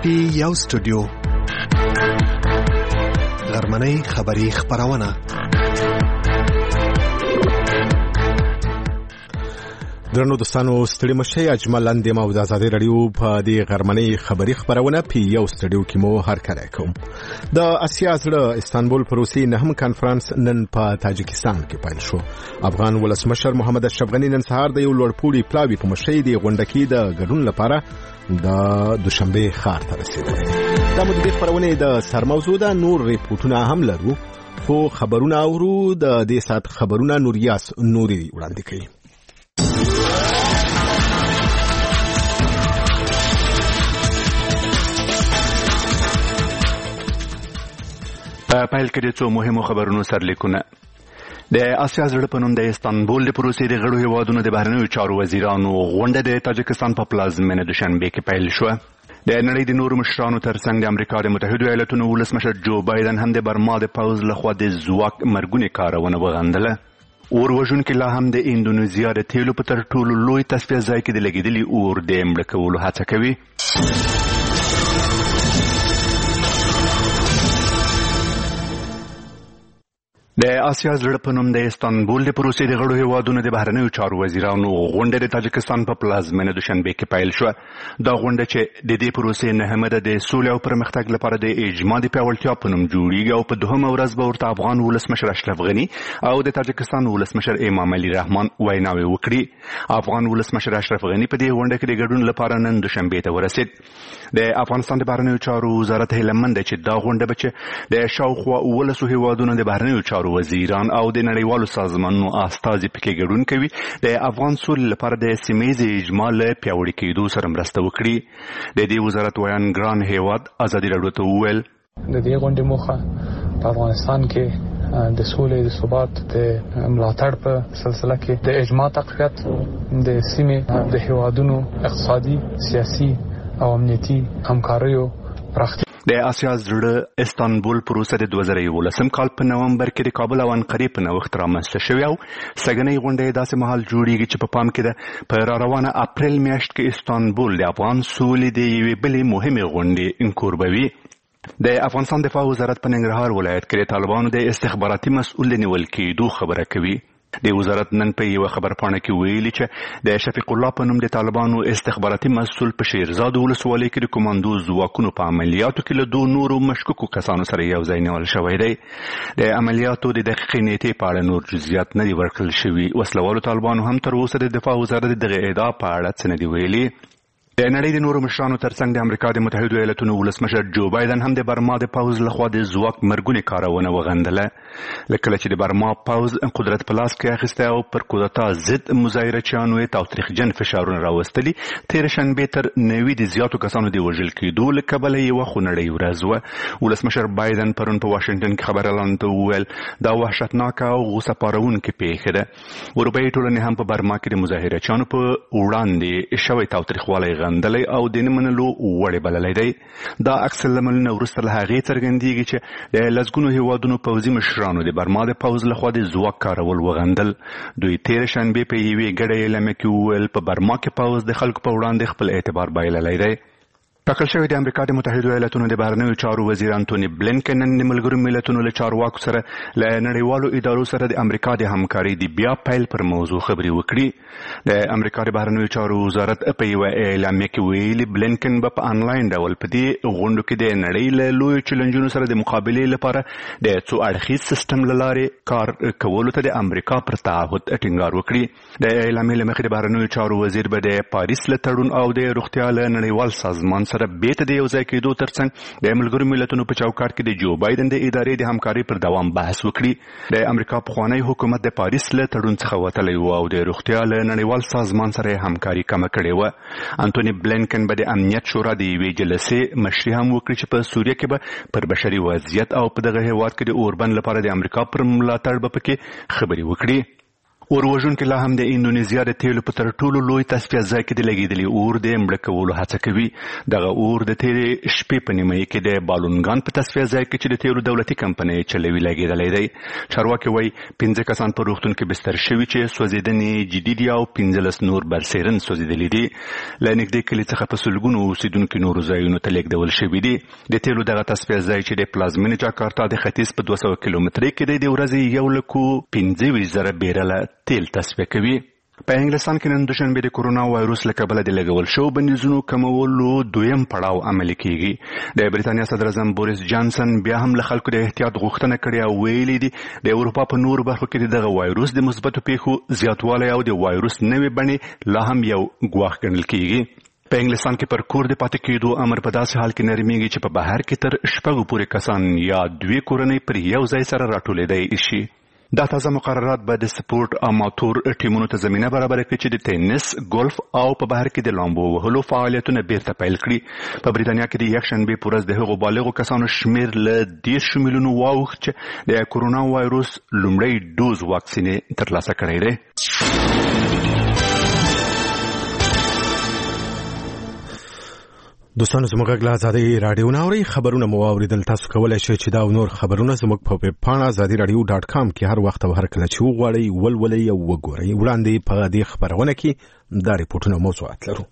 یو سټوډیو غرمنۍ خبری خبرونه درنو دوستانو ستړي مشه اجمل اندیم او د آزادۍ رادیو په دې غرمنۍ خبری خبرونه په یو سټوډیو کې مو هر کله کوم د اسیا زړه استانبول پروسي نهم کانفرنس نن په تاجکستان کې پیل شو. افغان ولسمشر محمد اشرف غنی نن سهار د یو لوړپوړي پلاوي په مشرۍ د غونډکې د ګډون لپاره د دوشنبه ښار ته رسیدلی. دا مو د خبرونه د سرموضوع ده. نور ریپورتونه هم لرو خو خبرونه اورو د دې سات خبرونه نوریاس نوري وړاندې کوي. په پیل کې د څو مهمو خبرونو سرلیکونه. د اسیا زړه په نوم د استانبول د پروسې د غړو هیوادونو د بهرنیو چارو وزیرانو غونډه د تاجکستان په پلازمینه دوشنبه کې پیل شوه. د نړۍ د نورو مشرانو ترڅنګ د امریکا د متحدو ایالاتونو ولسمشر جو بایدن هم د برما د پوځ لخوا د ځواک مرګونې کارونه وغندله. اور وژونکي لا هم د اندونیزیا د تیلو په تر ټولو لوی تصفیه ځای کې د لګېدلي اور د مړه کولو هڅه کوي. د اسیا زړه په نوم د استانبول د پروسې د غړو هیوادونو د بهرنیو چارو وزیرانو غونډه د تاجکستان په پلازمینه دوشنبه کې پیل شوه. دا غونډه چې د دې پروسې نهمه ده د سولې او پرمختګ لپاره د اجماع د پیاوړتیا په نوم جوړیږي او په دوهمه ورځ به ورته افغان ولسمشر اشرف غنی او د تاجکستان ولسمشر امام علي رحمان ویناوي وکړي. افغان ولسمشر اشرف غنی په دې غونډه کې د ګډون لپاره نن دوشنبه ته ورسید. د افغانستان د بهرنیو چارو وزارت هیله مند چې دا غونډه به چې د شاوخوا 12 هیوادونو د بهرنیو چارو وزیران او د نړیوالو سازمانونو استازي پکې ګډون کوي د افغان سولې لپاره د سیمه‌ییز اجماع له پیاوړي کېدو سره مرسته وکړي. د دې وزارت ویان ګران هیواد آزادي راډیو ته وویل د دې غونډې موخه په افغانستان کې د سولې د ثبات د ملاتړ په سلسله کې د اجماع تقویت د سیمې د هیوادونو اقتصادي سیاسي او امنیتي همکاریو پراختیا. د اسیا زړه استانبول پروسه د 2011 کال په نومبر کې د کابل او انقرې په نوښت رامنځته شوې او سګنۍ غونډه داسې مهال جوړیږي چې په پام کې ده په روانه اپریل میاشت کې استانبول د افغان سولې د یوې بلې مهمې غونډې کوربوي. د افغانستان دفاع وزارت په ننګرهار ولایت کې د طالبانو د استخباراتي مسؤل نیول کېدو خبره کوي. د وزارت نن په یو خبرپاڼه کې ویلي چې د شفیق الله په نوم د طالبانو استخباراتي مسؤل په شیرزاد ولسوالۍ کې د کمانډو ځواکونو په عملیاتو کې له دوه نورو مشکوکو کسانو سره یو ځای نیول شوی دی. د عملیاتو د دقیقې نیټې په اړه نور جزئیات نه دي ورکړل شوي. وسلوالو طالبانو هم تر اوسه د دفاع وزارت دغه ادعا په اړه څه نه دي ویلي. د نړۍ د نورو مشرانو ترڅنګ د امریکا د متحدو ایالاتونو ولسمشر جو بایدن هم د برما د پوځ لخوا د ځواک مرګونې کارونه وغندله. لکه چې د برما پوځ قدرت په لاس کې اخیستی او پر کودتا ضد مظاهرچیانو یې تاوتریخجن فشارونه راوستلي. تېره شنبې تر 90 د زیاتو کسانو د وژل کېدو له کبله یوه خونړۍ ورځ وه. ولسمشر بایدن پرون په واشنګټن کې خبريالانو ته وویل دا وحشتناکه او غوسه پاروونکې پیښه ده. اروپایي ټولنې هم په برما کې د مظاهرچیانو په وړاندې شوی تاوتریخوالی غندلی او د نه منلو وړ بللی دی. دا عکس العملونه وروسته له هغې څرګندېږي چې د لسګونو هیوادونو پوځي مشرانو د برما د پوځ لخوا د ځواک کارول وغندل. دوی تېره شنبې په یوې ګډه اعلامیه کې وویل په برما کې پوځ د خلکو په وړاندې خپل اعتبار بایللی دی. ټاکل شوی د امریکا د متحدو ایالاتونو د بهرنیو چارو وزیر انټوني بلینکن نن د ملګرو ملتونو له چارواکو سره له نړیوالو ادارو سره د امریکا د همکارۍ د بیا پیل پر موضوع خبرې وکړي. د امریکا د بهرنیو چارو وزارت په یوه اعلامیه کې ویلي بلینکن به په انلاین ډول په دې غونډو کې د نړۍ له لویو چیلنجونو سره د مقابلې لپاره د څو اړخیز سیستم له لارې کار کولو ته د امریکا پر تعهد ټینګار وکړي. د اعلامیې له مخې د بهرنیو چارو وزیر به د پاریس له تړون او د روغتیا له نړیوال سازمان سره بیرته د یو ځای کېدو ترڅنګ د ملګرو ملتونو په چوکاټ کې د جو بایدن د ادارې د همکارۍ پر دوام بحث وکړي. د امریکا پخوانی حکومت د پاریس له تړون څخه وتلی و او د روغتیا له نړیوال سازمان سره همکاري کمه کړې وه. انټوني بلینکن به د امنیت شورا د یوې جلسې مشري هم وکړي چې په سوریه کې به پر بشري وضعیت او په دغه هېواد کې د اوربند لپاره د امریکا پر ملاتړ به پکې خبرې وکړي. اوروژونکو لا هم د انډونیزیا د تیلو په تر ټولو لوی تصفیه ځای کې د لګېدلي اور د مړه کولو هڅه کوي. دغه اور د تیرې شپې په نیمایي کې د بالونګان په تصفیه ځای کې چې د تیلو دولتي کمپنۍ چلوي لګېدلی دی. چارواکي وایي 15 کسان په روغتون کې بستر شوي چې سوځېدنې جدي دي او 15 نور برسېرن سوځېدلي دي. له نږدې کلي څخه په سلګونو اوسېدونکي نورو ځایونو ته لېږدول شوي دي. د تیلو دغه تصفیه ځای چې د پلازمینې جاکارتا د ختیځ په 200 کیلومترۍ کې دی د ورځې 1,25,000 بیرله تیل تصفیه کوي. په انګلستان کې نن دوشنبه د کورونا وایروس له کبله د لګول شو بندیزونو کمولو دویم پړاو عملي کیږي. د بریتانیا صدر اعظم بوریس جانسن بیا هم له خلکو د احتیاط غوښتنه کړې او ویلي دي د اروپا په نورو برخو کې دغه وایروس د مثبتو پیښو زیاتوالی او د وایروس نوې بڼې لا هم یو ګواښ ګڼل کیږي. په انګلستان کې پر کور د پاتې کېدو امر په داسې حال کې نرمېږي چې په بهر کې تر 6 پورې کسان یا 2 کورنۍ پر یو ځای سره راټولېدای شي. دا تازه مقررات به د سپورت اماتور ټیمونو ته زمینه برابره کړي چې د ټینس، ګولف او په بهر کې د لامبو وهلو فعالیتونه بیرته پیل کړي. په بریتانیا کې د یکشنبې په ورځ د هغو بالغو کسانو شمیر له 10 میلیونو واوښت چې د کورونا وایروس لومړی ډوز واکسینې ترلاسه کړی دی. دوستانو زموږ غږ له ازادۍ راډیو نه اورئ. خبرونه مو واورېدل. تاسو کولی شئ چې دا او نور خبرونه زموږ په ویب پاڼه azadiراډیو.com کې هر وخت او هر کله چې وغواړئ ولولئ او وګورئ. وړاندې په دې خبرونه کې دا ریپورټونه موضوعات لرو.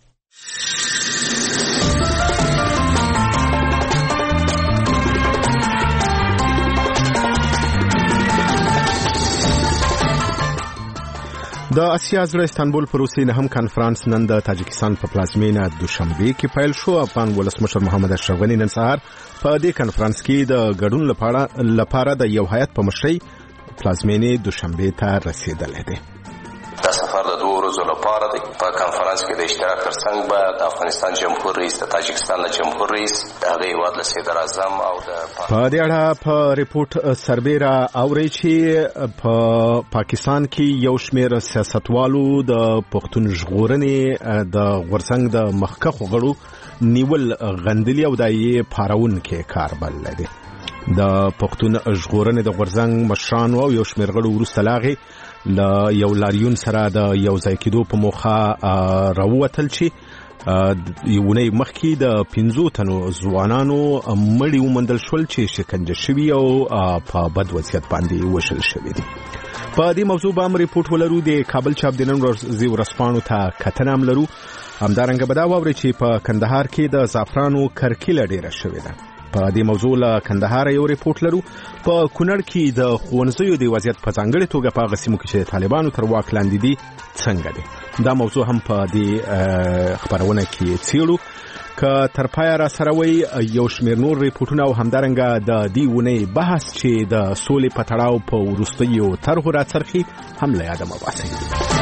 د اسیا زړه استانبول پروسې نهم کانفرانس نن د تاجکستان په پلازمینه دوشنبه کې پیل شو. افغان ولسمشر محمد اشرف غني نن سهار په دې کانفرانس کې د ګډون لپاره د یو هیئت په مشرۍ پلازمینه دوشنبه ته رسیدلی دی. دا سفر د 2 ورځو لپاره دی. په کانفرانس کې د اشتراک ترڅنګ به د افغانستان جمهور رئیس، د تاجکستان جمهور رئیس، د هغه هیواد له صدر اعظم او د په دې اړه په ریپورت سربیره اوري چې په پاکستان کې یو شمېر سیاستوالو د پښتون ژغورنې د غورځنګ د مخکښو غړو نیول غندلي او د یې پارون کې کار بللی دی. د پښتون ژغورنې د غورځنګ مشرانو او یو شمېر غړو وروسته لاغې له یو لاریون سره د یو ځای کېدو په موخه راووتل چې یونۍ مخکې د 15 تنو ځوانانو مړي وموندل شول چې شکنجه شوي او په بد وضعیت باندې وشل شوي دي. په دې موضوع به هم ریپورټ ولرو. د کابل چاپ د نن ورځې ورځپاڼو ته کتنه هم لرو. همدارنګه به دا واورئ چې په کندهار کې د زعفرانو کرکیله ډیره شوې ده. په دې موضوع له کندهار یو ریپورټ لرو. په کونړ کې د ښوونځیو د وضعیت په ځانګړې توګه په هغه سیمو کې چې طالبانو تر واک لاندې دي څنګه دی. دا موضوع هم په دې خبرونه کې څیړو. که تر پایه را سره وي یو شمېر نور ریپورټونه او همدارنګه د دې اونۍ بحث چې د سولې په تړاو په وروستیو طرحو راڅرخي هم له یاده مه باسئ.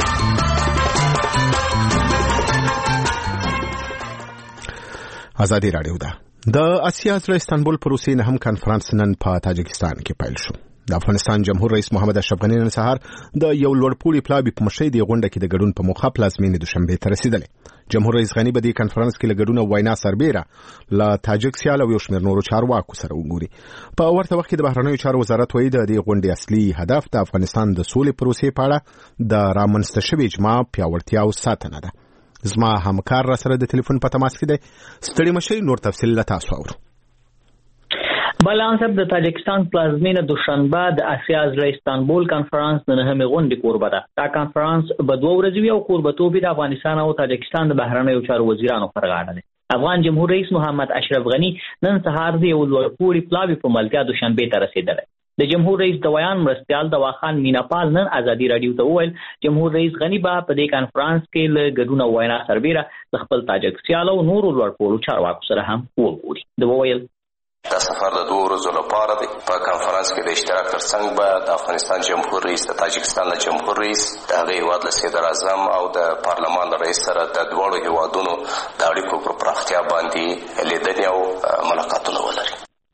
ازادي راډیو ده. د اسیا زړه استانبول پروسې نهم کانفرانس نن په تاجکستان کې پیل شو. د افغانستان جمهور رئیس محمد اشرف غني نن سهار د یو لوړپوړي پلاوي په مشرۍ د غونډه کې د ګډون په موخه پلازمینې دوشنبه ته رسیدلی. جمهور رئیس غني په دې کانفرانس کې له ګډون او وینا سربیره له تاجک سیال او یو شمېر نورو چارواکو سره وګوري. په ورته وخت کې د بهرنیو چارو وزارت وایي د دې غونډې اصلي هدف د افغانستان د سولې پروسې په اړه د رامنځته شوې اجماع پیاوړتیا او ساتنه ده. زما همکار را سره د ټلیفون په تماس کې دی. ستړي مشئ، نور تفصیل له تاسو اورو. بلان صاحب د تاجکستان پلازمینه دوشنبه د اسیا زړه استانبول کانفرانس د نهمې غونډې کوربه ده. دا کانفرانس به 2 ورځې وي او کوربتوب د افغانستان او تاجکستان د بهرنیو چارو وزیرانو پر غاړه دی. افغان جمهور رئیس محمد اشرف غني نن سهار د یو لوړپوړي پلاوي په ملتیا دوشنبه ته رسیدلی. د جمهور رئیس د ویان مرستیال دواخان میناپال نن ازادي راډیو ته وویل جمهور رئیس غني به په دې کانفرانس کې له ګډون او وینا سربیره د خپل تاجک سیالو او نورو لوړپوړو چارواکو سره هم وګوري. د وویل دا سفر د 2 ورځو لپاره دی. په کانفرانس کې د اشتراک ترڅنګ به د افغانستان جمهور رئیس، د تاجکستان جمهور رئیس، د هغه هیواد له صدر اعظم او د پارلمان رئیس سره د دوړو هیوادونو د اړیکو پر پراختیا باندې لیدنې او ملاقاتونه ولري.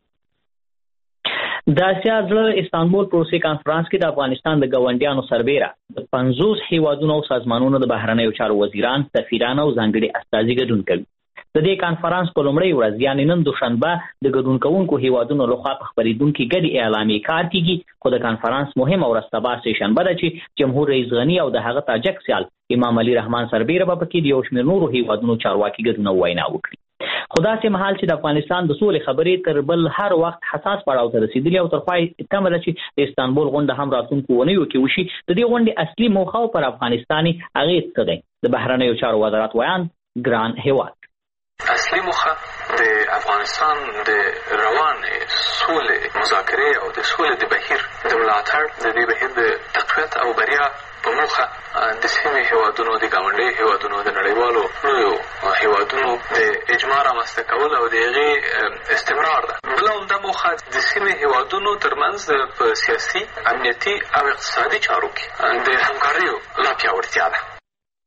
د اسیا زړه استانبول پروسې کانفرانس کې د افغانستان د ګاونډیانو سربیره د 50 هیوادونو او سازمانونو د بهرنیو چارو وزیران، سفیران او ځانګړي استازي ګډون کوي. د دې کانفرنس په لومړۍ ورځ یعنې نن دوشنبه د ګډون کوونکو هیوادونو لخوا په خپرېدونکي ګډې اعلامیې کار کیږي، خو د کانفرنس مهمه ورځ سبا سه شنبه ده چې جمهور رئیس غني او د هغه تاجک سیال امام علي رحمان سربیره به پکې د یو شمېر نورو هیوادونو چارواکي ګډون وینا وکړي. خو داسې مهال چې د افغانستان د سولې خبرې تر بل هر وخت حساس پړاو ته رسېدلي او تر پای تمه ده چې د استانبول غونډه هم راتلونکو اونیو کې وشي. د دې غونډې اصلي موخه او پر افغانستاني اغېز څه دی؟ د بهرنیو چارو وزارت ویاند ګران هیواد اصلي موخه د افغانستان د روانې سولې مذاکرې او د سولې د بهیر د ملاتړ، د دې بهیر د تقویت او بریا په موخه د سیمې هیوادونو، د ګاونډي هیوادونو، د نړیوالو لویو هیوادونو د اجماع رامنځته کول او د هغې استمرار ده. بله عمده موخه د سیمې هیوادونو ترمنځ په سیاسي، امنیتي او اقتصادي چارو کې د همکاریو لا پیاوړتیا ده.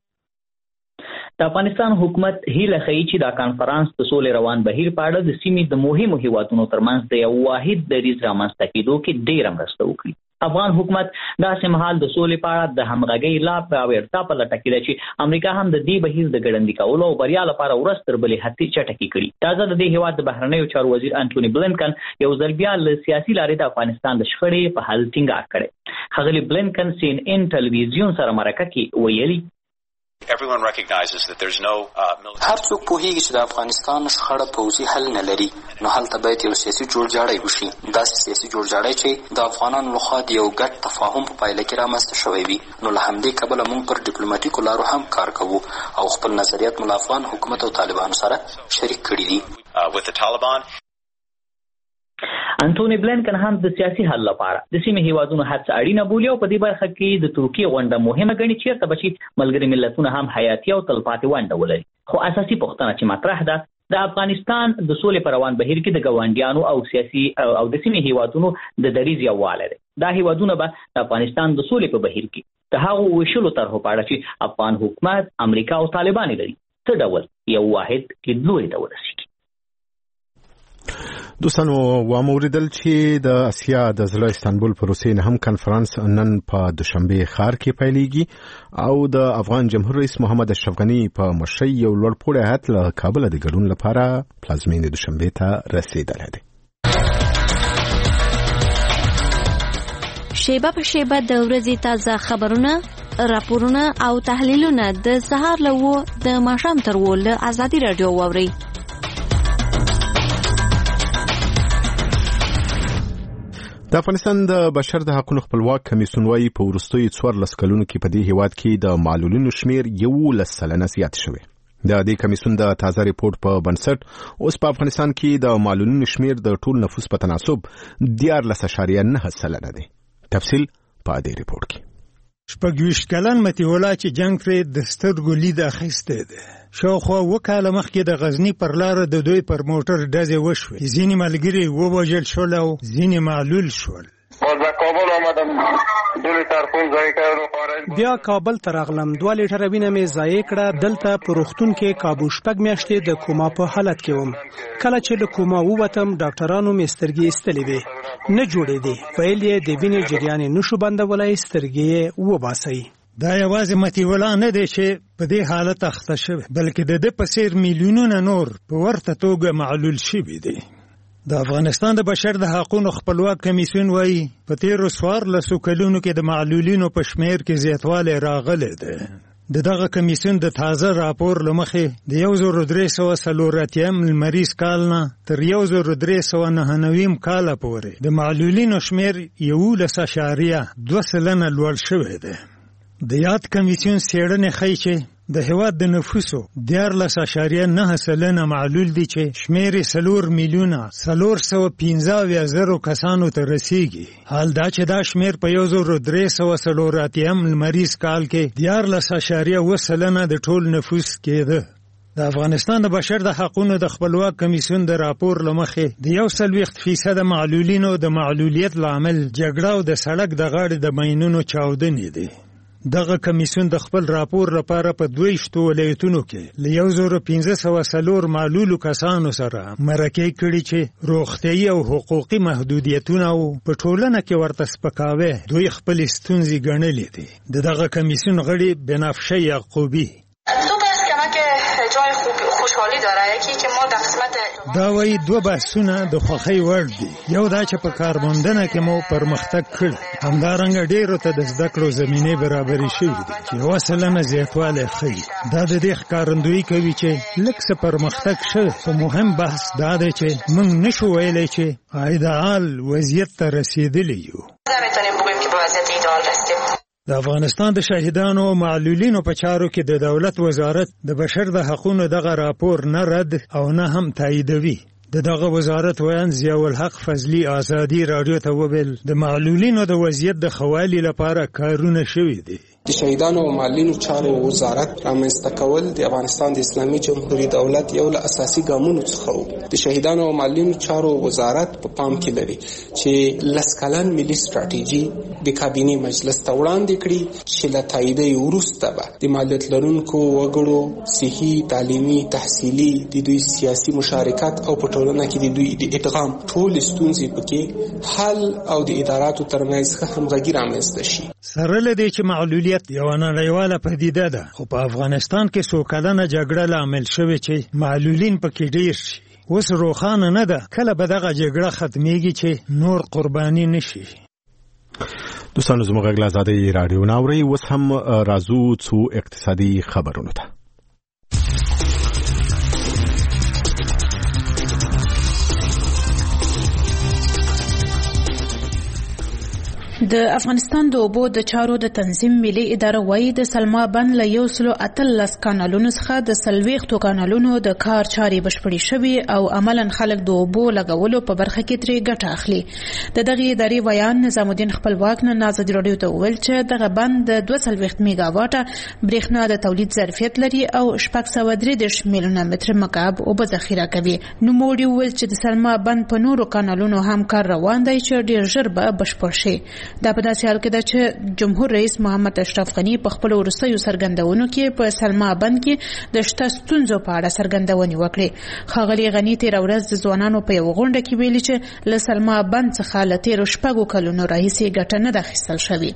د افغانستان حکومت هیله ښیي چې دا کانفرنس د سولې روان بهیر په اړه د سیمې د مهمو هیوادونو ترمنځ د یو واحد دریځ رامنځته کېدو کې ډېره مرسته وکړي. افغان حکومت داسې مهال د سولې په اړه د همغږۍ لا پیاوړتیا په لټه کې ده چې امریکا هم د دې بهیر د ګړندي کولو او بریا لپاره ورځ تر بلې هڅې چټکې کړي. تازه د دې هیواد د بهرنیو چارو وزیر انټوني بلنکن یو ځل بیا له سیاسي لارې د افغانستان د شخړې په حل ټینګار کړی. ښاغلي بلنکن سین ان ټلویزیون سره مرکه کې ویلي هر څوک پوهیږي چې د افغانستان شخړه پوځي حل نه لري، نو هلته باید یو سیاسي جوړجاړی وشي. داسې سیاسي جوړجاړی چې د افغانانو لخوا د یو ګډ تفاهم په پایله کې رامنځته شوی وي. نو له همدې کبله موږ پر ډیپلوماټیکو لارو هم کار کوو او خپل نظریات مو له افغان حکومت او طالبانو سره شریک کړي دي. انټوني بلنکن هم د سیاسي حل لپاره د سیمې هیوادونو هڅه اړینه بولي او په دې برخه کې د ترکیې غونډه مهمه ګڼي چیرته به چې ملګري ملتونه هم حیاتي او تلپاتې ونډه ولري. خو اساسي پوښتنه چې مطرح ده د افغانستان د سولې په روان بهیر کې د ګاونډیانو او سیاسي او د سیمې هیوادونو د دریځ یووالی دی. دا هیوادونه به د افغانستان د سولې په بهیر کې د هغو ویشلو طرحو په اړه چې افغان حکومت، امریکا او طالبان لري څه ډول یو واحد لیدلوري ته ورسیږي. دوستانو واوریدل چې د اسیا د زړه استانبول پروسې هم کانفرنس نن په دوشنبه ښار کې پیلېږي او د افغان جمهور رئیس محمد اشرف غني په مشرۍ یو لوړپوړی هیات له کابل د ګډون لپاره پلازمینې دوشنبه ته رسیدلی دی. شیبه په شیبه د ورځې تازه خبرونه، راپورونه او تحلیلونه د سهار له 9 د ماښام تر 10 له ازادي رادیو واورئ. د افغانستان د بشر د حقوقو خپلواک کمیسیون وايي په وروستیو 14 کلونو کې په دې هیواد کې د معلولینو شمیر 11% زیات شوی. د دې کمیسیون د تازه ریپورت په بنسټ اوس په افغانستان کې د معلولینو شمیر د ټول نفوس په تناسب 14.9% دی. تفصیل په دې ریپورت کې. 26 کلن متي ولا چې جنگ پرې د سترګو لید اخیسته ده. شاوخوا وکاله مخکې د غزنی پر لار د دوی پر موټر ډزې وشوې. ځینې ملګري ووژل شول او ځینې معلول شول. بیا کابل ته راغلم، 2 لیټره وینه مې ضایع کړه. دلته په روغتون کې کابو شپږ میاشتې د کوما په حالت کې وم. کله چې له کوما ووتم ډاکټرانو مې سترګې ایستلې وې، نه جوړېدې. ویل یې د وینې جریان نشو بندولی، سترګې وباسئ. دا یوازې متي ولا نه دی چې په دې حالت اخته شوی، بلکې د دې په څیر میلیونونه نور په ورته توګه معلول شوي دي. د افغانستان د بشر د حقوقو خپلواک کمیسیون وايي په تیرو 14 کلونو کې د معلولینو په شمیر کې زیاتوالی راغلی دی. دغه کمیسیون د تازه راپور له مخې د 1340 لمریز کال نه تر 1399 کال پورې د معلولینو شمیر 11.2% لوړ شوی دی. د یاد کمیسیون څېړنې ښیي چې د هېواد د نفوسو 14.9% معلول دي چې شمیر 4,415,000 کسانو ته رسیږي. حال دا چې دا شمیر په 1340 لمریز کال کې 14.7% د ټول نفوس کېده. د افغانستان د بشر د حقوقو د خپلواک کمیسیون د راپور له مخې د 40% معلولینو د معلولیت لامل جګړه او د سړک د غاړې د ماینونو چاودنې دي. دغه کمیسیون د خپل راپور لپاره په 22 ولایتونو کې له 1504 معلولو کسانو سره مرکې کړي چې روغتیايي او حقوقي محدودیتونه او په ټولنه کې ورته سپکاوی دوی خپل ستونزې ګڼلې دي. دغه کمیسیون غړي بنفشه یعقوبی جای خوشحالی داره. یکی که ما در قسمت دا وایي دوه بحثونه د خوښۍ وړ دي. یو دا چې په کارموندنه کې مو پرمختګ کړی، همدارنګه ډېرو ته د زده کړو زمینې برابرې شوي دي چې 1% زیاتوالی ښیي. دا د دې ښکارندویي کوي چې لږ څه پرمختګ شوی، خو مهم بحث دا دی چې موږ نشو ویلی چې ایدئال وضعیت ته رسېدلی یو. نمیتونیم بگویم که به وضعیت ایدئال رسیدیم. د افغانستان د شهیدانو او معلولینو په چارو کې د دولت وزارت د بشر د حقوقو دغه راپور نه رد او نه هم تاییدوي. دغه وزارت ویان ضیاءالحق فضلي ازادي رادیو ته وویل د معلولینو د وضعیت د خوالي لپاره کارونه شوي دي. د شهیدانو او معلولینو چارو وزارت رامنځته کول د افغانستان د اسلامي جمهوریت دولت یو له اساسي ګامونو څخه و. د شهیدانو او معلولینو چارو وزارت په پام کې لري چې لسکلن ملي ستراتیژي د کابینې مجلس ته وړاندې کړي چې له تاییدۍ وروسته به د معلولیت لرونکو وګړو صحي، تعلیمي، تحصیلي، د دوی سیاسي مشارکت او په ټولنه کې د دوی د ادغام ټول ستونزې پکې حل او د اداراتو ترمنځ همغږي رامنځته شي. سره له دې چې معلولیت یو نړیواله پدیده ده، خو په افغانستان کې څو کلنه جګړه لامل شوې چې معلولین پکې ډیر شي. اوس روښانه نه ده کله به دغه جګړه ختمیږي چې نور قرباني نشي. دوستانو زموږ غږ له ازادۍ راډیو نه اورئ. اوس هم راځو څو اقتصادي خبرونو ته. د افغانستان د اوبو د چارو د تنظیم ملي اداره وايي د سلما بند له 113 کانالونو څخه د 40 کانالونو د کار چارې بشپړې شوي او عملاً خلک د اوبو لګولو په برخه کې ترې ګټه اخلي. د دغه ادارې ویان نظام الدین خپلواک نن ازادي راډیو ته وویل چې دغه بند د 240 میگا واټه برېښنا د تولید ظرفیت لري او 633 میلیونه متر مکعب اوبه ذخیره کوي. نوموړي وویل چې د سلما بند په نورو کانالونو هم کار روان دی چې ډېر ژر به بشپړ شي. دا په داسې حال کې ده چې جمهور رئیس محمد اشرف غنی په خپل وروستیو څرګندونو کې په سلما بند کې د شته ستونزو په اړه څرګندونې وکړې. ښاغلي غنی تېره ورځ د ځوانانو په یوه غونډه کې ویلي چې له سلما بند څخه له تېرو 6 کلونو راهیسې ګټه نه ده اخیستل شوې.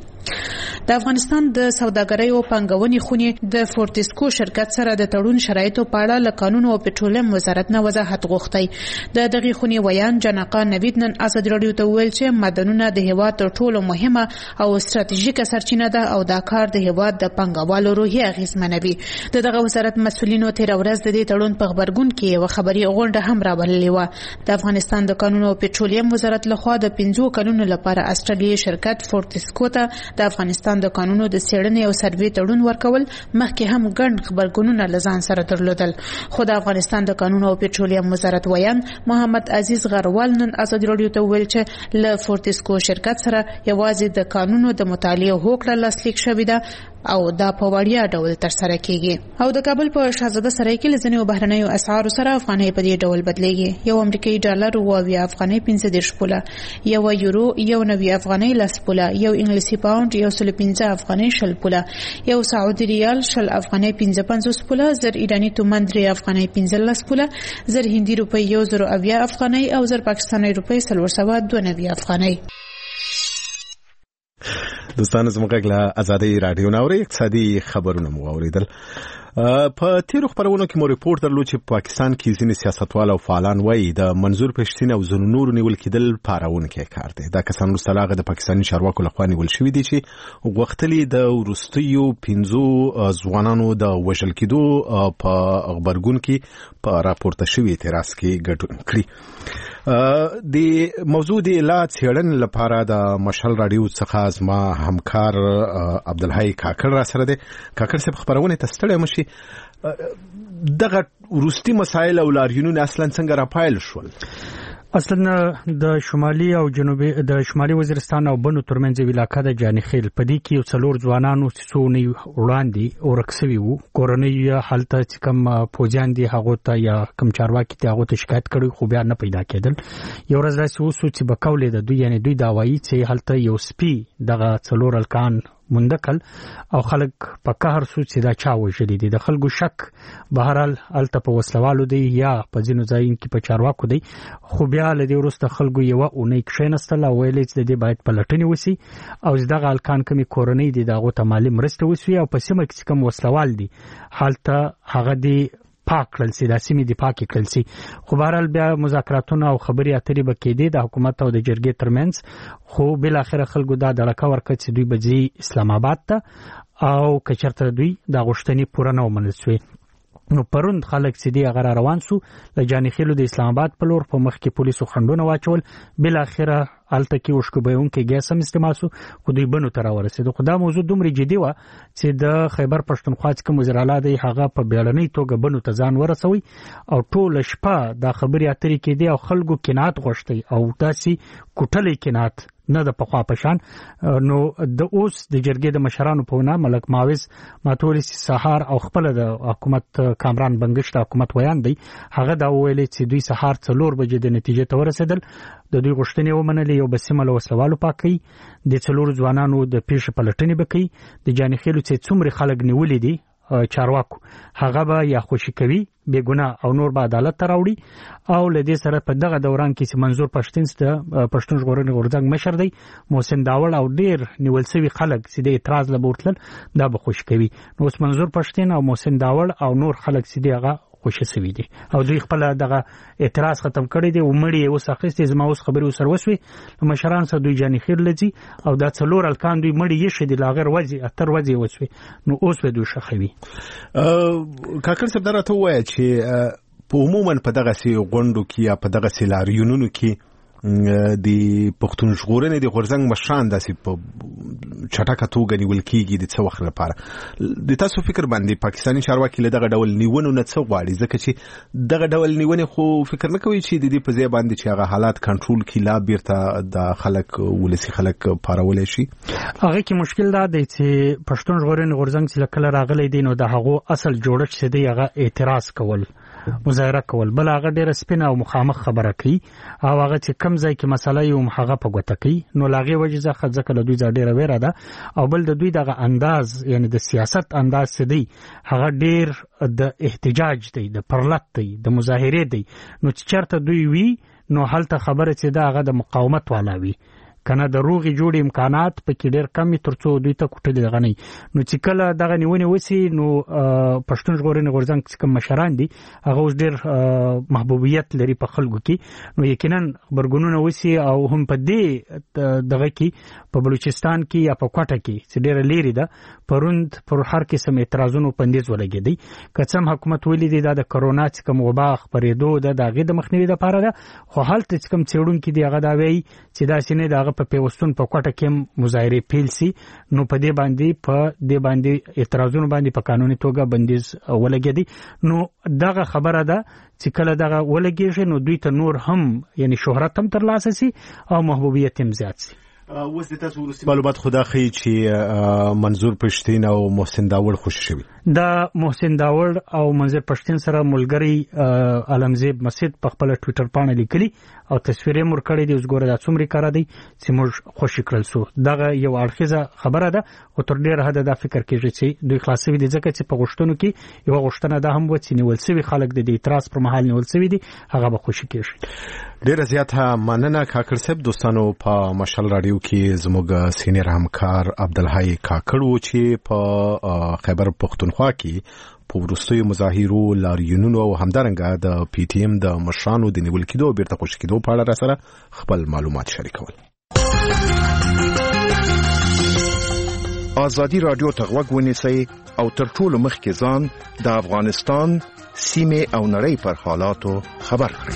د افغانستان د سوداګرۍ او پانګونې خونې د فورتسکو شرکت سره د تړون شرایطو په اړه له قانون او پټرولیم وزارت نه وضاحت غوښتی. د دغې خونې ویان جناقا نوید نن ازادي راډیو ته وویل چې معدنونه د هېواد تر ټولو مهمه او ستراتیژیکه سرچینه ده او دا کار د هېواد د پانګوالو روحیه اغېزمنوي. د دغه وزارت مسؤلینو تېره ورځ د دې تړون په غبرګون کې یوه خبري غونډه هم راوړلې وه. د افغانستان د قانون او پټرولیم وزارت لخوا د 15 کلونو لپاره استرالیایي شرکت فورتسکو ته د افغانستان د قانونو د څېړنې او سروې تړون ورکول مخکې هم ګڼ خبرګونونه له ځان سره درلودل. خو د افغانستان د قانون او پټرولیم وزارت ویان محمد عزیز غروال نن ازادي راډیو ته وویل چې له فورتسکو شرکت سره یوازې د قانونو د مطالعې هوکړه لاسلیک شوې ده او دا په وړیا ډول ترسره کیږي. او د کابل په شاهزاده سرای کې لزنیو بهرنیو اسعارو سره افغانۍ په دې ډول بدلیږي. یو امریکایي ډالر 2 افغانۍ 15 پوله، یو یورو 1 افغانۍ 10 پوله، یو انګلیسي پاوند 115 افغانۍ 20 پوله، یو سعودي ریال 20 افغانۍ 55 پوله، زر ایرانی تومان 3 افغانۍ 15 پوله، زر هندي روپۍ 1.70 افغانۍ او زر پاکستاني روپۍ 492 افغانۍ. دوستان زموږ غږ له ازادۍ راډیو نه اورئ. اقتصادي خبرونه مو اوریدل. په تیرو خبرونو کې مو ریپورت درلود چې په پاکستان کې ځینې سیاستوال او فعالان وایي د منظور پښتین او ځینو نورو نیول کېدل پارونکی کار دی. دا کسان وروسته له هغه د پاکستاني چارواکو لخوا نیول شوي دي چې غوښتلي د وروستیو 15 ځوانانو د وژل کېدو په غبرګون کې په راپورته شوي اعتراض کې ګډون کړي. د موضوع د لا څېړنې لپاره د مشعل راډیو څخه زما همکار عبدالحی کاکړ را سره دی. کاکړ صاحب خبرونه ته ستړی مشي. دغه وروستي مسایل او لاریونونه اصلا څنګه راپایل شول؟ اصلا د شمالي او جنوبي د شمالي وزیرستان او بنو ترمنځ یو علاقه د جانخیل په دې کې یو څلور ځوانانو څونی وړاندې ورکسوي وو. کورنۍ حالت چې کم پوجان دي هغه ته یا کم چارواکي ته هغه ته شکایت کړي خو بیا نه پیدا کېدل. یو ورځ داسې وسو چې بکولې د دوی یعنی دوی دا وایي چې حالت یو سپي دغه څلور الکان مندکل او خلک په قهر سو چې دا چا وژلي دي. د خلکو شک بهرحال الته په وسلوالو دی یا په ځینو ځایونو کې په چارواکو دی. خو بیا له دې وروسته خلکو یوه اونۍ کښېنستل او ویل چې د دې باید پلټنې وسي او دغه الکان کومې کورنۍ دي د هغو ته مالي مرسته وسوي او په سیمه کې چې کوم وسلوال دي هلته هغه دې دفاع کړل سي، د سیمې دفاع کړل سي. خو بهرحال بیا مذاکراتونه او خبرې اترې به کېدې د حکومت او د جرګې ترمنځ، خو بالاخره خلکو دا دړکه ورکړه چې دوی به ځي اسلام آباد ته او که چېرته دوی دا غوښتنې پوره نه ومنل سوې. نو پروند خلک چې دی هغه روان سو له جانخیلو د اسلام آباد په لور، په مخ کې پولیسو خنډونه واچول، بالاخره هلته کې وشکوبونکي ګیس هم استعمال سو، خو دوی بنو ته راورسېدو. خو دا موضوع دومره جدي وه چې د خیبر پښتونخوا چې کوم وزیر اعلی دی هغه په بیړنۍ توګه بنو ته ځان ورسوي او ټوله شپه دا خبرې اترې کېدې او خلکو قناعت غوښتی او داسې کوټلی قناعت نه د پخوا په شان. نو د اوس د جرګې د مشرانو په وینا ملک معوض ماتوري سهار او خپل د حکومت کامران بنګش د حکومت ویان دی، هغه دا ویلي چې دوی سهار 4 بجې د نتیجې ته ورسېدل، د دوی غوښتنې ومنلې، یو بسمه له وسلوالو پاکي د 4 ځوانانو د پیښې پلټنې وکړي، د جانخیلو چې څومره خلک نیولې دي چارواکو هغه به یا خوشي کوي بے ګناه او نور به عدالت ته راوړي. او لدې سره په دغه دوران کې چې منظور پښتون د پښتون ژغورنې غورځنګ مشر دی، محسن داوړ او ډیر نیول شوي خلک چې د اعتراض لبورتل دا به خوشي کوي. نو اوس منظور پښتون او محسن داوړ او نور خلک چې دغه خوشي سوي دي او دوی خپل دغه اعتراض ختم کړی دی او مړی اوس اخیستې. زما اوس خبرې وسر وسوي نو مشران سره دوی جانخیر لځي او دا 4 الکان دوی مړی یې شدي لاغر وځي اتر وځي وسوي، نو اوس به دوی شخوي. کاکړ صاحب درته وایي چې په عموما په دغه سي غونډو کې یا په دغه سي لاریونونو کې د پښتون ژغورنې د غورځنګ مشران داسې په چټکه توګه نیول کېږي د څه وخت لپاره. د تاسو فکر باندې پاکستاني چارواکي له دغه ډول نیونو نه څه غواړي؟ ځکه چې دغه ډول نیونې خو فکر نه کوي چې د دې په ځای باندې چې هغه حالات کنټرول کړي لا بیرته د خلک ولسي خلک پارولی شي. هغه کې مشکل دا دی چې پښتون ژغورنې غورځنګ چې کله راغلی دی نو د هغو اصل جوړښت چې دی هغه اعتراض کول، مظاهره کول، بل هغه ډېره سپینه او مخامخ خبره کوي او هغه چې کم ځای کې مسله یو هغه په ګوته کوي. نو لاغې وجې ځکه له دوی ډېره ویره ده او بل د دوی دغه انداز یعنی د سیاست انداز چې دی هغه ډېر د احتجاج دی، د پرلت دی، د مظاهرې دی. نو چې چېرته دوی وي نو هلته خبره چې ده هغه د مقاومت والا وي، کنه د روغي جوړ امکانات پکې ډېر کم ترڅو دوی ته کوټلې غني. نو چې کله دغه نیونې وسی نو پښتون ژغورنې غورځنګ چې کوم مشران دي هغه اوس ډېر محبوبیت لري په خلکو کې، نو یقینا خبرګونونه وسی او هم په دې دغه کې په بلوچستان کې یا په کوټه کې چې ډېر لري ده پروند پر هر قسم اعتراضونو پندیز ولګېدي. کڅم حکومت ویلي دی دا د کرونا چې کوم وبا خبرېدو د دغه د مخنیوي لپاره ده، خو حالت چې کوم څېړونکو دی هغه دا وایي چې دا سینې دغه په پیوستون په کوټه کې مظاهره پیل سي، نو په دې باندې اعتراضونو باندې په قانوني توګه بندیز ولګېدي. نو دغه خبره ده چې کله دغه ولګېږي نو دوی ته نور هم یعنی شهرت هم ترلاسه سي او محبوبیت هم زیات سي. اوس د تاسو ورسته معلومات خدا خي چې منظور پښتين او محسن داوړ خوشی شوی. دا محسن داوړ او منظور پښتين سره ملګری علمزیب مسجد په خپل ټوئیټر باندې لیکلي او تصویر یې مور کړی دی. اوس ګوره دا څومره کار دی چې موږ خوشی کړل سو. دغه یو اړخیزه خبره ده او تر ډیره حد دا فکر کیږي چې دوی خلاصوي دي ځکه چې په غوښتنو کې یو غوښتنه ده هم و چې نیول سوي خلک د اعتراض پر مهال نیول سوي دي هغه به خوشی کیږي. ډیره زیاته مننه کاکړ صاحب. دوستانو په مشال رادیو کې زموږ سینیر همکار عبدالحی کاکړ و چې په خیبر پښتونخوا کې په وروستیو مظاهرو لاریونونو او همدارنګه د پی ټی ایم د مشرانو د نیول کېدو بیرته خوشي کېدو په اړه سره خپل معلومات شریکول. ازادي رادیو ته غوږ ونیسئ او تر ټولو مخکې ځان د افغانستان سیمه او نړۍ پر حالاتو خبر کړئ.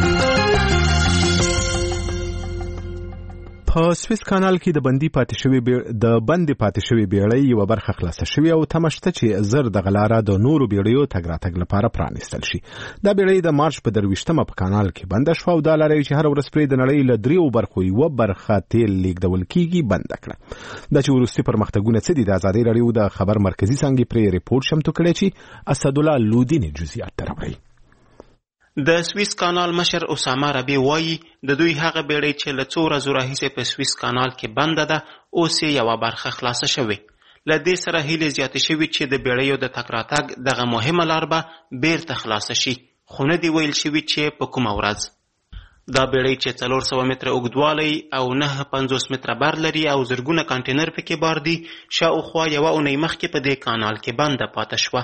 په سویس کانال کې د بندي پاتې شوی بیړۍ یو برخه خلاصه شوی او تمشته چې زر د غلاره د نورو بیړیو تګ راتګ لپاره پرانیستل شي. دا بیړۍ د مارچ په 23مه په کانال کې بند شو او دا لارې چې هر ورځ پرې د نړۍ له 3 برخو یو برخه تیل لیږدول کیږي بند کړه. دا چې وروستي پرمختګونه څه دي د ازادي رادیو د خبر مرکزی څنګه پرې ریپورت شمتو کړی چې اسد الله لودین جزئیات راوړي. د سویس کانال مشر اسامه ربی وایي د دوی هغه بیړۍ چې له څو ورځو راهیسې په سویس کانال کې بنده ده اوس یې یوه برخه خلاصه شوې. له دې سره هیلې زیاتې شوي چې د بیړیو د تګ راتګ دغه مهمه لار به بیرته خلاصه شي، خو نه دي ویل شوي چې په کومه ورځ. دا بیړۍ چې 400 متره اوږدوالی او 950 متره بر لري او زرګونه کانټینر پکې بار دي شاوخوا یوه اونۍ مخکې په دې کانال کې بنده پاته شوه.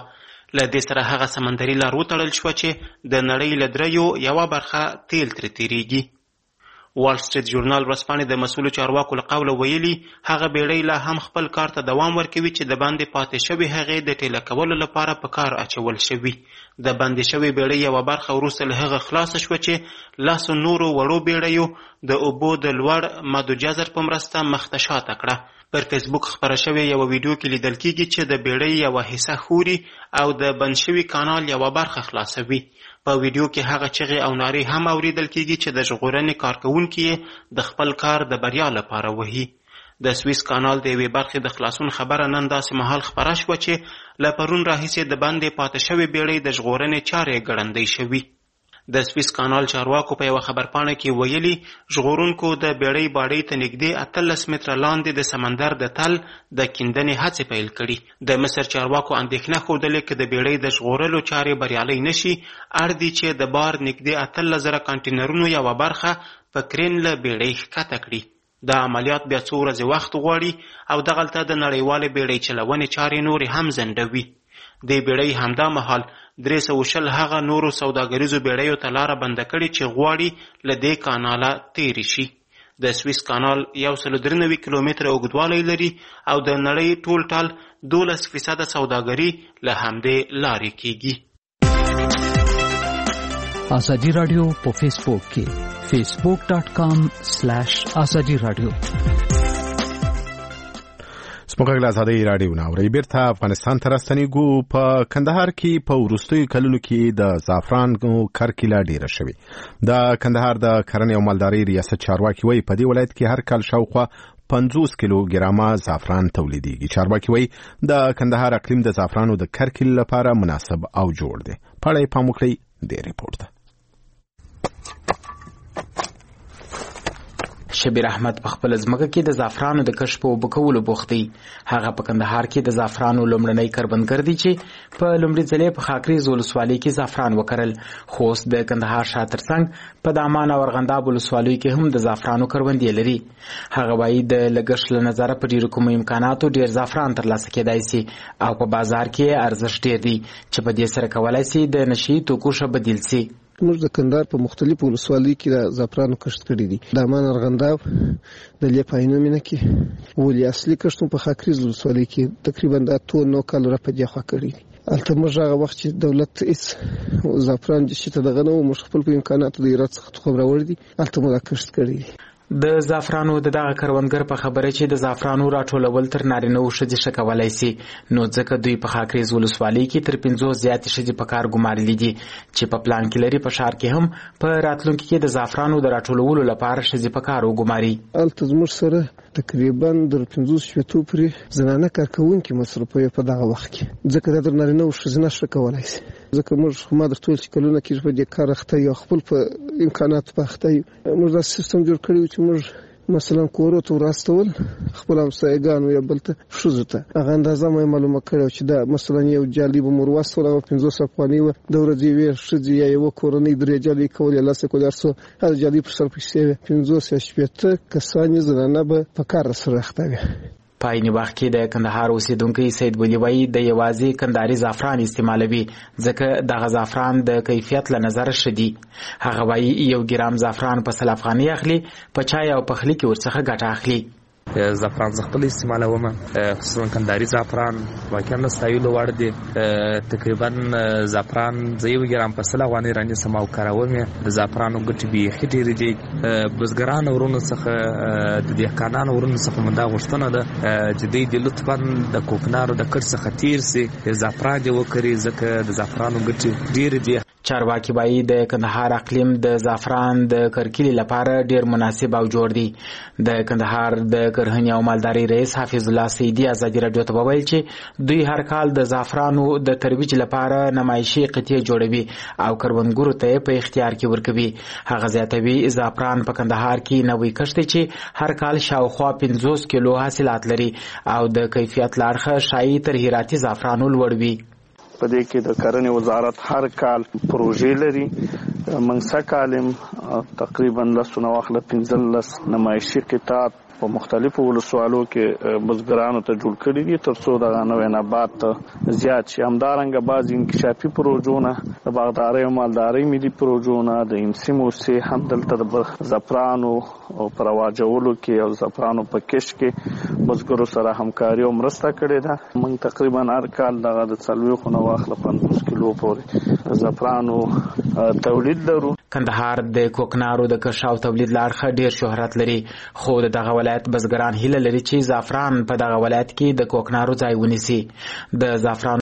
له دې سره هغه سمندري لار وتړل شوه چې د نړۍ له دریو یوه برخه تیل ترې تیریږي. وال سټریټ ژورنال ورځپاڼې د مسؤلو چارواکو له قوله ویلي هغه بیړۍ لا هم خپل کار ته دوام ورکوي چې د باندې پاتې شوې هغې د ټیله کولو لپاره په کار اچول شوي. د باندې شوې بیړۍ یوه برخه وروسته له هغه خلاصه شوه چې 10 نورو وړو بیړیو د اوبو د لوړ مد جزر په مرسته مخته شاته کړه. پر فیسبوک خپره شوې یوه ویډیو کې لیدل کیږي چې د بیړۍ یوه حصه خوري او د بند شوي کانال یوه برخه خلاصوي. په ویډیو کې هغه چغې او نارې هم اوریدل کیږي چې د ژغورنې کارکوونکي یې د خپل کار د بریا لپاره وهي. د سویس کانال د یوې برخې د خلاصون خبره نن داسې مهال خپره شوه چې له پرون راهیسې د باندې پاتې شوې بیړۍ د ژغورنې چارې ګړندۍ شوي. د سویس کانال چارواکو په یوه خبرپاڼه کې ویلي ژغورونکو د بیړۍ باډۍ ته نږدې 18 متره لاندې د سمندر د تل د کیندنې هڅې پیل کړي. د مصر چارواکو اندېښنه ښودلې که د بیړۍ د ژغورلو چارې بریالۍ نشي اړ دي چې د بار نږدې 18,000 کانټینرونو یوه برخه په کرین له بیړۍ ښکته کړي. دا عملیات بیا څو ورځې وخت غواړي او دغلته د نړیوالې بیړۍ چلونې چارې نورې هم ځنډوي. د بیړۍ همدا مهال 320 هغه نورو سوداګریزو بیړیو ته لاره بنده کړي چې غواړي له دې کاناله تیرې شي. د سویس کانال 193 کیلومتره اوږدوالی لري او د نړۍ ټول ټال 12% سوداګري له همدې لارې کیږي. ازادي رادیو په فیسبوک کې facebook.com/ازادي رادیو. سپوږمۍ آزادۍ رادیو ناوړي بیرته افغانستان ته راستنیږو. په کندهار کې په وروستیو کلونو کې د زعفران کرکیله ډیره شوې. د کندهار د کرنې او مالدارۍ ریاست چارواکي وایي په دې ولایت کې هر کال شاوخوا 50 کیلوګرامه زعفران تولیدېږي. چارواکي وایي د کندهار اقلیم د زعفرانو د کرکیلې لپاره مناسب او جوړ دی. په اړه یې پام وکړئ د ریپورت ته. شبیر احمد په خپل ځمکه کې د زعفرانو د کښت په اوبه کولو بوخت دی. هغه په کندهار کې د زعفرانو لومړنی کروندګر دی چې په لومړي ځلې په خاکریز ولسوالۍ کې زعفران وکرل. خو اوس د کندهار شاته ترڅنګ په دامان او ارغنداب ولسوالیو کې هم د زعفرانو کروندې لري. هغه وایي د لګښت له نظره په ډیرو کومو امکاناتو ډیر زعفران ترلاسه کېدای شي او په بازار کې ارزښت ډیر دی چې په دې سره کولای شي د نشي توکو ښه بدیل شي. موږ د کندهار په مختلفو ولسوالیو کې د زعفرانو کښت کړی دي. د امان ارغنداب د لیپاینو مینه کې ولې اصلي کښت په خاکریز ولسوالۍ کې تقریبا 8-9 کال را په دې خوا کړی دي. البته موږ هغه وخت چې دولت هیڅ زعفران چې ته دغه نو موږ خپل په امکاناتو د ایراد څخه تخم راوړی دي البته موږ کښت کړی دي. د زعفرانو د دغه کروندګر په خبره چې د زعفرانو راټولول تر نارینه او ښځې ښه کولای شي نو ځکه دوی په خاکریز ولسوالۍ کې تر 50 زیاتې ښځې په کار ګمارلي دي چې په پلان کې لري په ښار کې هم په راتلونکي کې د زعفرانو د راټولولو لپاره ښځې په کار وګماري. البته زموږ سره تقریبا در 15 پورې زنانه کارکوونکي مصرفوي په دغه وخت کې ځکه د نارینه او ښځې نشه کولای شي. ځکه موږ ما درته ویل چې کلونه کې په دې کار اخته یو خپل په امکاناتو په اخته یو. موږ دا سیستم جوړ کړی چې موږ مثلا کورو ته راستول خپل همسایګانو یا بل ته ښځو ته هغه اندازه مې معلومه کړو چې دا مثلا یو جالب مرواستول هغه 500 افغانۍ و د ورځې ویر ښځې یا یو کورنۍ درې جالب کولې لاسه کولې ارسو هر جالب پر سر پیسې 500 کسانې زنانه به په کار سره اخته وي. په عین وخت کې د کندهار اوسیدونکي سید ولی وایي د یوازې کندهاري زعفران استعمالوي ځکه دغه زعفران د کیفیت له نظره ښه دي. هغه وایي 1 ګرام زعفران په 100 افغانۍ اخلي په چای او پخلي کې ورڅخه ګټه اخلي. زعفران زه خپل استعمالوم خصوصا کندهاري زعفران واقعا د ستایلو وړ دی. تقریبا زعفران زه 1 ګرام په 100 افغانۍ رانیسم او کاروم. د زعفرانو ګټې بیخي ډېرې دي. بزګرانو ورونو څخه د دهقانانو ورونو څخه مونږ دا غوښتنه ده چې دوی د لطفا د کوکنارو د کښت څخه تیر سي زعفران یې وکري ځکه د زعفرانو ګټې ډېرې دي. چارواکي وایي د کندهار اقلیم د زعفران د کرکیلې لپاره ډیر مناسب او جوړ دی. د کندهار د کرهنې او مالدارۍ رئیس حافظ الله سیدی ازادي رادیو ته وویل چې دوی هر کال د زعفرانو د ترویج لپاره نمایشي قطعې جوړوي او کروندګرو ته په اختیار کې ورکوي. هغه زیاتوي زعفران په کندهار کې نوې کښت چې هر کال شاوخوا 50 کیلو حاصلات لري او د کیفیت لاړخه شایي تر هراتي زعفرانو لوړ وي. په دې کې د کرنې وزارت هر کال پروژې لري. موږ کالم تقریبا 15 نمایشي قطعات په مختلفو ولسوالو کې بزګرانو ته جوړ کړي دي ترڅو د نوې نبات زیات شي. همدارنګه بعض انکشافي پروژونه د باغدارۍ او مالدارۍ ملي پروژونه د امسیمو سي هم دلته د زعفرانو او پرواجولو کې او زعفرانو په کښت کې بزګرو سره همکاري او مرسته کړې ده. موږ تقریبا هر کال د 40 نه واخله 50 کیلو پورې زعفرانو تولید لرو. کندهار د کوکنارو د کښت او تولید لارښه ډیر شهرت لري، خو دغه ولایت بزګران هیله لري چې زعفران په دغه ولایت کې د کوکنارو ځای ونیسي. د زعفران